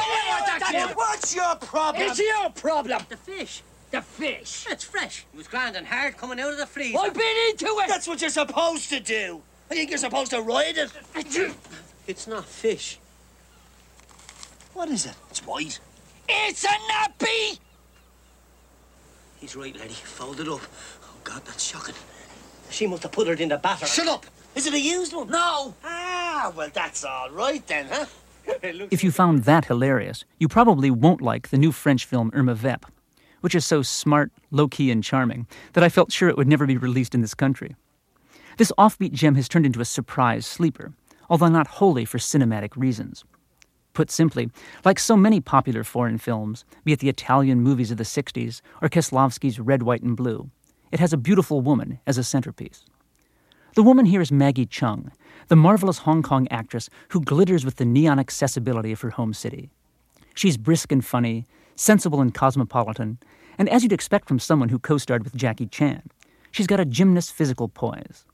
What's your problem? It's your problem! The fish. The fish? It's fresh. It was grand and hard coming out of the freezer. I've been into it! That's what you're supposed to do! I think you're supposed to ride it. It's not fish. What is it? It's white. It's a nappy! He's right, laddie. Fold it up. Oh, God, that's shocking. She must have put it in the batter. Shut up! Is it a used one? No! Ah, well, that's all right then, huh? If you found that hilarious, you probably won't like the new French film Irma Vep, which is so smart, low-key, and charming that I felt sure it would never be released in this country. This offbeat gem has turned into a surprise sleeper, although not wholly for cinematic reasons. Put simply, like so many popular foreign films, be it the Italian movies of the 60s or Kieslowski's Red, White, and Blue, it has a beautiful woman as a centerpiece. The woman here is Maggie Cheung, the marvelous Hong Kong actress who glitters with the neon accessibility of her home city. She's brisk and funny, sensible and cosmopolitan, and as you'd expect from someone who co-starred with Jackie Chan, she's got a gymnast's physical poise.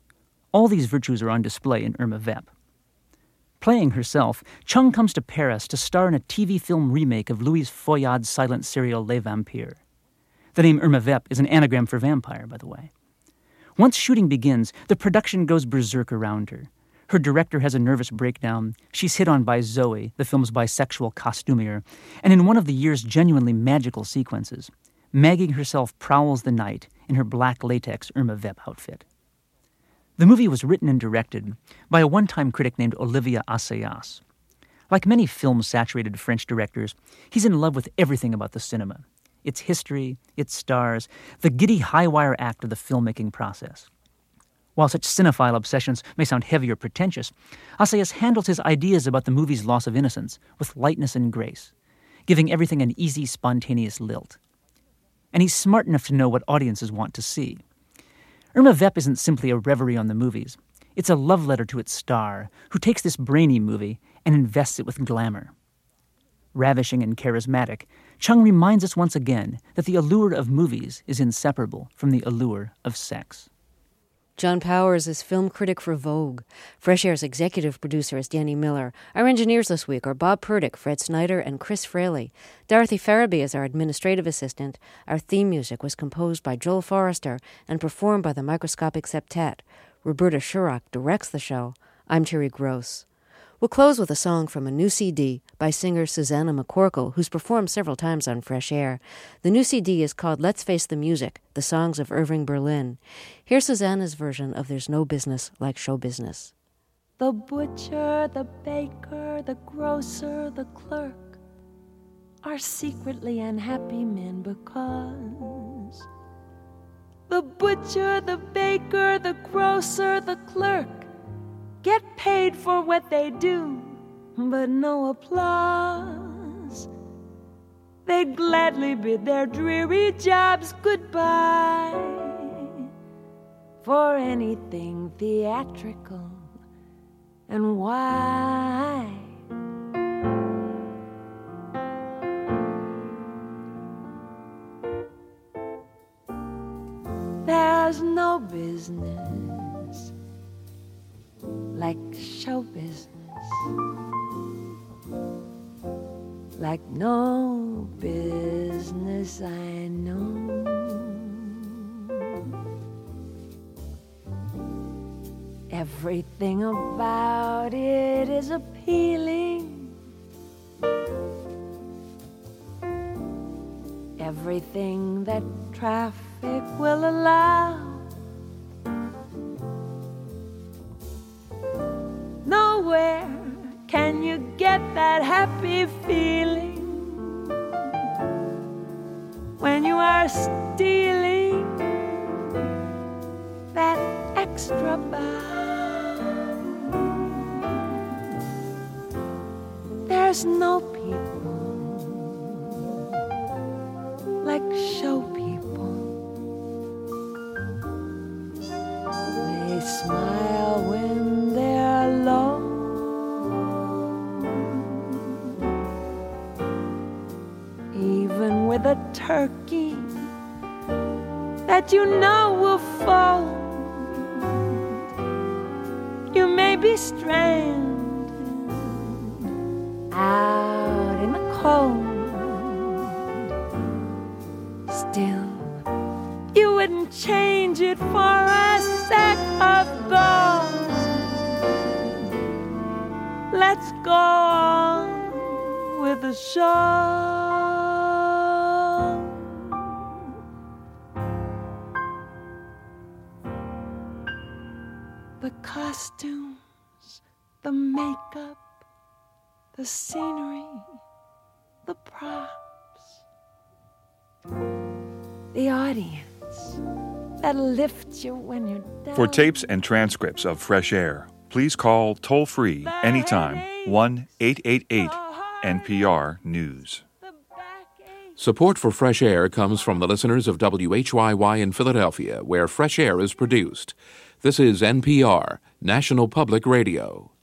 All these virtues are on display in Irma Vep. Playing herself, Cheung comes to Paris to star in a TV film remake of Louis Foyad's silent serial Les Vampires. The name Irma Vep is an anagram for vampire, by the way. Once shooting begins, the production goes berserk around her. Her director has a nervous breakdown. She's hit on by Zoe, the film's bisexual costumier, and in one of the year's genuinely magical sequences, Maggie herself prowls the night in her black latex Irma Vep outfit. The movie was written and directed by a one-time critic named Olivier Assayas. Like many film-saturated French directors, he's in love with everything about the cinema. Its history, its stars, the giddy high-wire act of the filmmaking process. While such cinephile obsessions may sound heavy or pretentious, Assayas handles his ideas about the movie's loss of innocence with lightness and grace, giving everything an easy, spontaneous lilt. And he's smart enough to know what audiences want to see. Irma Vep isn't simply a reverie on the movies. It's a love letter to its star, who takes this brainy movie and invests it with glamour. Ravishing and charismatic, Cheung reminds us once again that the allure of movies is inseparable from the allure of sex. John Powers is film critic for Vogue. Fresh Air's executive producer is Danny Miller. Our engineers this week are Bob Purdick, Fred Snyder, and Chris Fraley. Dorothy Farabee is our administrative assistant. Our theme music was composed by Joel Forrester and performed by the Microscopic Septet. Roberta Shurrock directs the show. I'm Terry Gross. We'll close with a song from a new CD by singer Susanna McCorkle, who's performed several times on Fresh Air. The new CD is called Let's Face the Music, The Songs of Irving Berlin. Here's Susanna's version of There's No Business Like Show Business. The butcher, the baker, the grocer, the clerk are secretly unhappy men because the butcher, the baker, the grocer, the clerk get paid for what they do, but no applause. They'd gladly bid their dreary jobs goodbye for anything theatrical. And why? There's no business like show business, like no business I know. Everything about it is appealing. Everything that traffic will allow. Nowhere can you get that happy feeling when you are stealing that extra bow. There's no people like show people. They smile when they're low. Even with a turkey that you know will fold, you may be stranded out in the cold. Still, you wouldn't change it for a sack of gold. Let's go on with the show. The costumes, the makeup, the scenery, the props, the audience that lifts you when you're down. For tapes and transcripts of Fresh Air, please call toll-free anytime 1-888-NPR-NEWS. Support for Fresh Air comes from the listeners of WHYY in Philadelphia, where Fresh Air is produced. This is NPR, National Public Radio.